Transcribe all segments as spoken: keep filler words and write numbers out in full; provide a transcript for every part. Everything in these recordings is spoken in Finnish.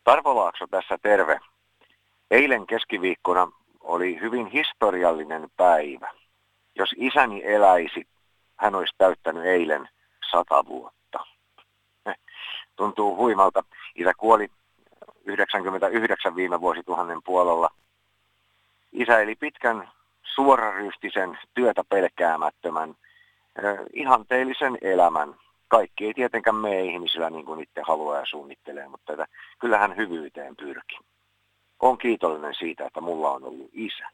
Tarvo Laakso tässä terve. Eilen keskiviikkona oli hyvin historiallinen päivä. Jos isäni eläisi, hän olisi täyttänyt eilen sata vuotta. Tuntuu huimalta. Isä kuoli yhdeksänkymmentäyhdeksän viime vuosituhannen puolella. Isä eli pitkän, suoraryystisen, työtä pelkäämättömän, ihanteellisen elämän. Kaikki ei tietenkään mene ihmisillä niin kuin itse haluaa ja suunnittelee, mutta että kyllähän hyvyyteen pyrki. Olen kiitollinen siitä, että mulla on ollut isä.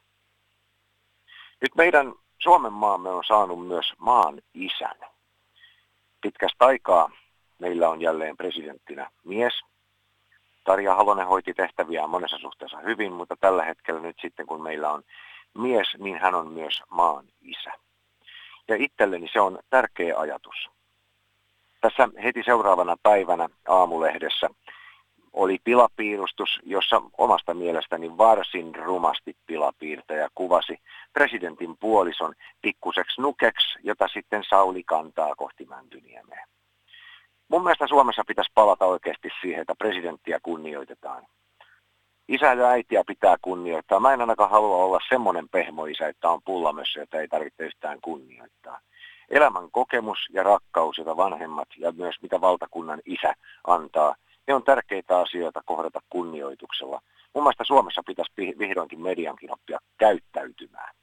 Nyt meidän Suomen maamme on saanut myös maan isän. Pitkästä aikaa meillä on jälleen presidenttinä mies. Tarja Halonen hoiti tehtäviään monessa suhteessa hyvin, mutta tällä hetkellä nyt sitten kun meillä on mies, niin hän on myös maan isä. Ja itselleni se on tärkeä ajatus. Tässä heti seuraavana päivänä Aamulehdessä oli pilapiirustus, jossa omasta mielestäni varsin rumasti pilapiirtäjä kuvasi presidentin puolison pikkuseksi nukeksi, jota sitten Sauli kantaa kohti Mäntyniemeä. Mun mielestä Suomessa pitäisi palata oikeasti siihen, että presidenttiä kunnioitetaan. Isä ja äitiä pitää kunnioittaa. Mä en ainakaan halua olla semmoinen pehmoisä, että on pullamössö, jota ei tarvitse yhtään kunnioittaa. Elämän kokemus ja rakkaus, jota vanhemmat ja myös mitä valtakunnan isä antaa, ne on tärkeitä asioita kohdata kunnioituksella. Mun mielestä Suomessa pitäisi vihdoinkin mediankin oppia käyttäytymään.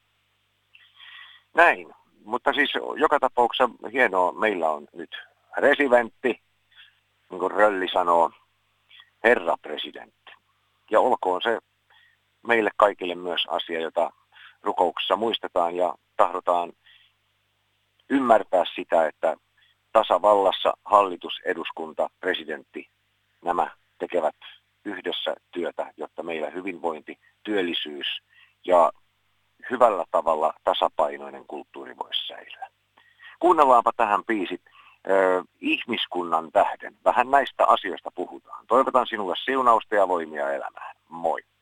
Näin, mutta siis joka tapauksessa hienoa, meillä on nyt presidentti, niin kuin Rölli sanoo, herra presidentti. Ja olkoon se meille kaikille myös asia, jota rukouksessa muistetaan ja tahdotaan ymmärtää sitä, että tasavallassa hallitus, eduskunta, presidentti, nämä tekevät yhdessä työtä, jotta meillä hyvinvointi, työllisyys ja hyvällä tavalla tasapainoinen kulttuuri voisi säilyä. Kuunnellaanpa tähän biisit äh, ihmiskunnan tähden. Vähän näistä asioista puhutaan. Toivotan sinulle siunausta ja voimia elämään. Moi!